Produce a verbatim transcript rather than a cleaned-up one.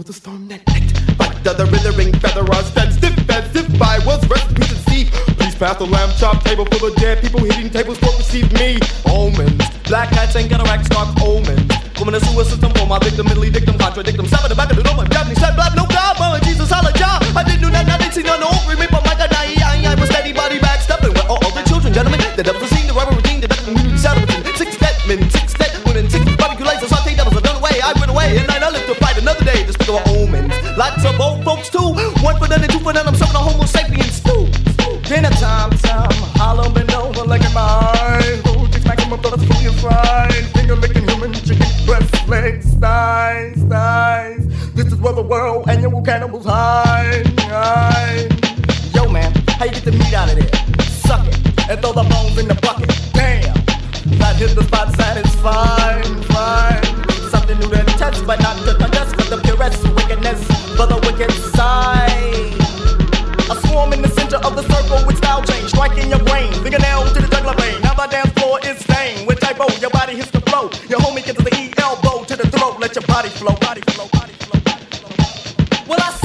was a storm that night. Like the withering feather, I stand stiff as if I was rescued to see. Please pass the lamb chop table full of dead people hitting tables won't receive me. Omens, black cats and cataracts, dark omens. Woman, a sewer system for my victim, Italy dictum, contradict them. Step in the back of the door, my Japanese said, blah, no God, mama, Jesus, holla, job. I didn't do nothing, I didn't see none, no over me, but my God, I, I, I was steady body backstepping with all, all the children, gentlemen. The devil's seen the rubber routine, the devil community settlement. Six dead men, six dead women, six barbecue lights, and saute devils, I done away. I went away, and I lived to fight another day. Just speak of omens. Lots of old folks, too. One for them and two for them, I'm serving a homo sapiens, too. Dinner time, time, hollow bend over like a mine. Oh, just like my brother's fully fried. Finger licking human chicken breast legs, thighs, thighs. This is where the world annual cannibals hide, hide. Yo, man, how you get the meat out of there? Suck it and throw the bones in the bucket. Damn, that hit the spot satisfying, fine. Something new to touch, but not to contest. But the purest wickedness for the wicked side. A swarm in the center of the circle with style change, striking your brain, fingernail to the jugular vein. Now the dance floor is stained with typo. Your body hits the flow. Your homie gets the E elbow to the throat. Let your body flow, body flow, body flow, body flow. Well, I